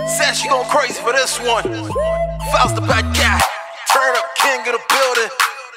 Said she going crazy for this one. Faust the bad guy. Turn up king of the building.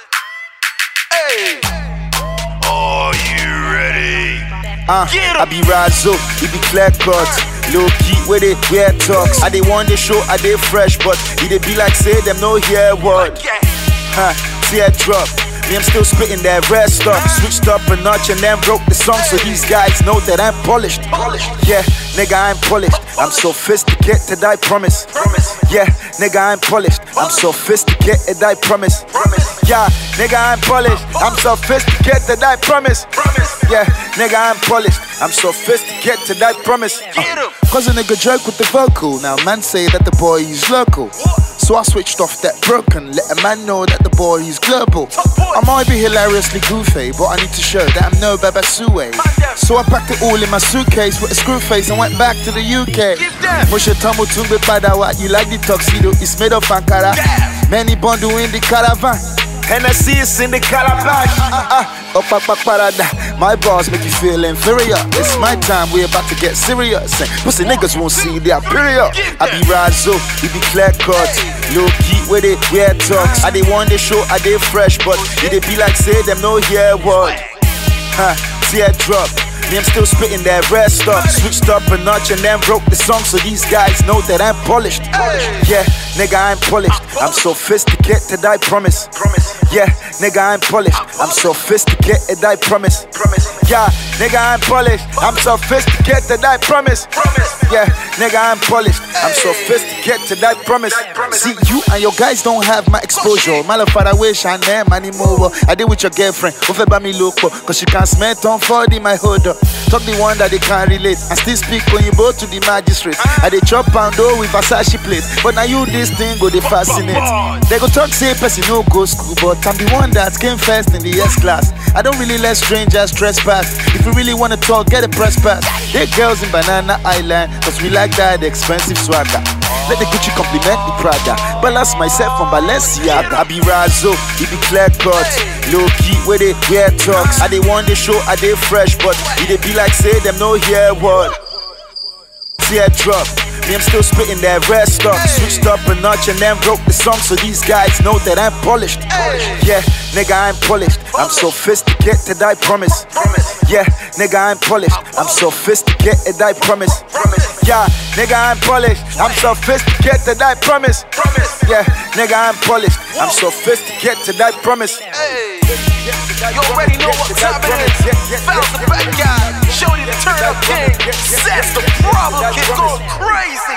Hey. Are you ready? Get him. I be Razzo, it be clear cut. Low key with it, weird talks. I dey want the show, I dey fresh, but it be like say them no hear word. Tear drop. Me, I'm still spitting that red stuff. Switched up a notch and then broke the song, so these guys know that I'm polished. Yeah, nigga, I'm polished. I'm sophisticated, I promise. Yeah, nigga, I'm polished. I'm sophisticated, I promise. Yeah, nigga, I'm polished. I'm sophisticated, I promise. Yeah, nigga, I'm polished. I'm sophisticated, I promise. Cause a nigga joke with the vocal. Now man say that the boy is local. So I switched off that broken. Let a man know that the boy is global. I might be hilariously goofy, but I need to show that I'm no Baba Suey. So I packed it all in my suitcase with a screw face and went back to the UK. Musha Tamu Tumbe Padawa, you like the tuxedo, it's made of Ankara. Many bundle in the caravan. Hennessy is in the calabash. My bars make you feel inferior. It's my time, we about to get serious. Pussy niggas won't see their period. I be Razzo, we be clear cut. Low key with it, weird talks. I dey want the show, I dey fresh, but it be like say them no hear word. Tear drop. Me, I'm still spitting that red stuff. Switched up a notch and then broke the song, so these guys know that I'm polished. Yeah, nigga, I'm polished. I'm sophisticated, I promise. Yeah, nigga, I'm polished. I'm sophisticated, I promise. Yeah, nigga, I'm polished. I'm sophisticated, I promise. Yeah, nigga, I'm polished. I'm sophisticated, I promise. See, you and your guys don't have my exposure. Malafara wish I name anymore. I did with your girlfriend, over by me local, cause she can't smell on 40 my hood up. Talk the one that they can't relate and still speak when you go to the magistrate. I dey chop poundo with Versace plate, but now you this thing go they fascinate. They go talk say person no go school, but I'm the one that came first in the S class. I don't really let strangers trespass. If you really wanna talk, get a press pass. They girls in Banana Island, cause we like that expensive swagger. Let the Gucci compliment the Prada. Balance myself from Balenciaga. I be Razzo, it be clear cut. Low key with it, weird talks. I dey want the show, I dey fresh, but it be like say them no hear word. Tear drop. Me, I'm still spitting that red stuff. Switched up a notch and then broke the song, so these guys know that I'm polished. Yeah, nigga, I'm polished. I'm sophisticated, I promise. Yeah, nigga, I'm polished. I'm sophisticated, I promise. Yeah, nigga, I'm polished. I'm sophisticated, I promise. Yeah, nigga, I'm polished. I'm sophisticated, I promise. You already know what time it is. Faust the bad guy. Show you the turn up king. That's the problem. Kid going crazy.